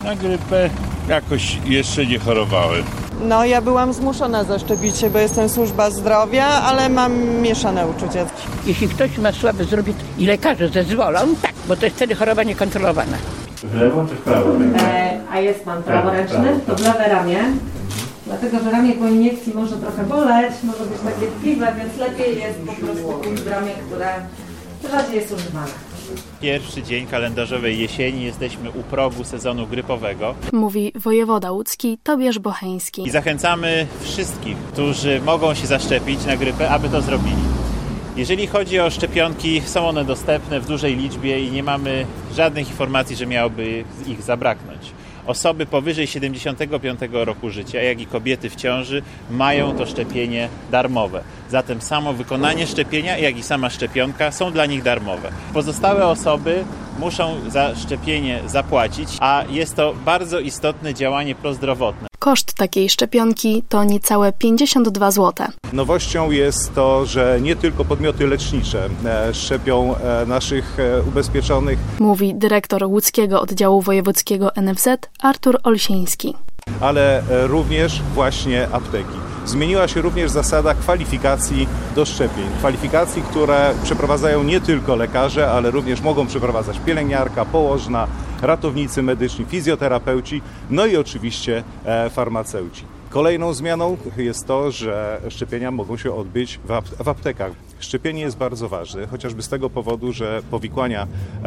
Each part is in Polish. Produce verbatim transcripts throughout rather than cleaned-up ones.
Na grypę jakoś jeszcze nie chorowałem. No ja byłam zmuszona zaszczepić się, bo jestem służba zdrowia, ale mam mieszane uczucia. Jeśli ktoś ma słabe zdrowie i lekarze zezwolą, tak, bo to jest wtedy choroba niekontrolowana. W lewo czy w prawo? E, a jest pan praworęczny, to w lewe ramię. Dlatego, że ramię po iniekcji może trochę boleć, może być takie tkliwe, więc lepiej jest po prostu pójść w ramię, które rzadziej jest używane. Pierwszy dzień kalendarzowej jesieni, jesteśmy u progu sezonu grypowego. Mówi wojewoda łódzki Tobiasz Bocheński. I zachęcamy wszystkich, którzy mogą się zaszczepić na grypę, aby to zrobili. Jeżeli chodzi o szczepionki, są one dostępne w dużej liczbie i nie mamy żadnych informacji, że miałoby ich zabraknąć. Osoby powyżej siedemdziesiątego piątego roku życia, jak i kobiety w ciąży mają to szczepienie darmowe. Zatem samo wykonanie szczepienia, jak i sama szczepionka są dla nich darmowe. Pozostałe osoby muszą za szczepienie zapłacić, a jest to bardzo istotne działanie prozdrowotne. Koszt takiej szczepionki to niecałe pięćdziesiąt dwa złote. Nowością jest to, że nie tylko podmioty lecznicze szczepią naszych ubezpieczonych. Mówi dyrektor łódzkiego oddziału wojewódzkiego N F Z Artur Olsieński. Ale również właśnie apteki. Zmieniła się również zasada kwalifikacji do szczepień. Kwalifikacji, które przeprowadzają nie tylko lekarze, ale również mogą przeprowadzać pielęgniarka, położna, ratownicy medyczni, fizjoterapeuci, no i oczywiście farmaceuci. Kolejną zmianą jest to, że szczepienia mogą się odbyć w aptekach. Szczepienie jest bardzo ważne, chociażby z tego powodu, że powikłania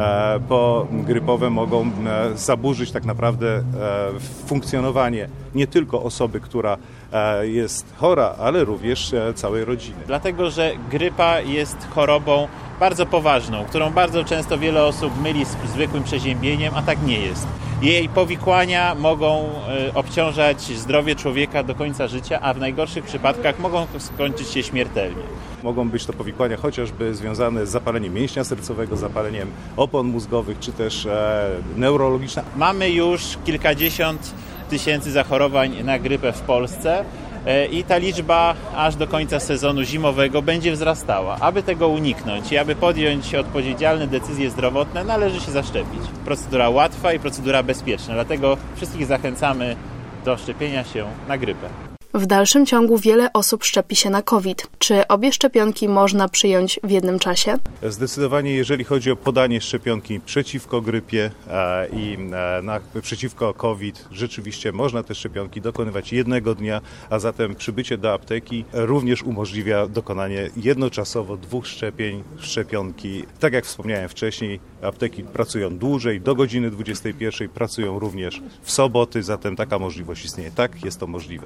pogrypowe mogą zaburzyć tak naprawdę funkcjonowanie nie tylko osoby, która jest chora, ale również całej rodziny. Dlatego, że grypa jest chorobą bardzo poważną, którą bardzo często wiele osób myli z zwykłym przeziębieniem, a tak nie jest. Jej powikłania mogą obciążać zdrowie człowieka do końca życia, a w najgorszych przypadkach mogą skończyć się śmiertelnie. Mogą być to powikłania chociażby związane z zapaleniem mięśnia sercowego, zapaleniem opon mózgowych, czy też e, neurologiczne. Mamy już kilkadziesiąt tysięcy zachorowań na grypę w Polsce i ta liczba aż do końca sezonu zimowego będzie wzrastała. Aby tego uniknąć i aby podjąć odpowiedzialne decyzje zdrowotne, należy się zaszczepić. Procedura łatwa i procedura bezpieczna, dlatego wszystkich zachęcamy do szczepienia się na grypę. W dalszym ciągu wiele osób szczepi się na COVID. Czy obie szczepionki można przyjąć w jednym czasie? Zdecydowanie, jeżeli chodzi o podanie szczepionki przeciwko grypie e, i e, na, przeciwko COVID, rzeczywiście można te szczepionki dokonywać jednego dnia, a zatem przybycie do apteki również umożliwia dokonanie jednoczasowo dwóch szczepień, szczepionki. Tak jak wspomniałem wcześniej, apteki pracują dłużej, do godziny dwudziestej pierwszej, pracują również w soboty, zatem taka możliwość istnieje. Tak, jest to możliwe.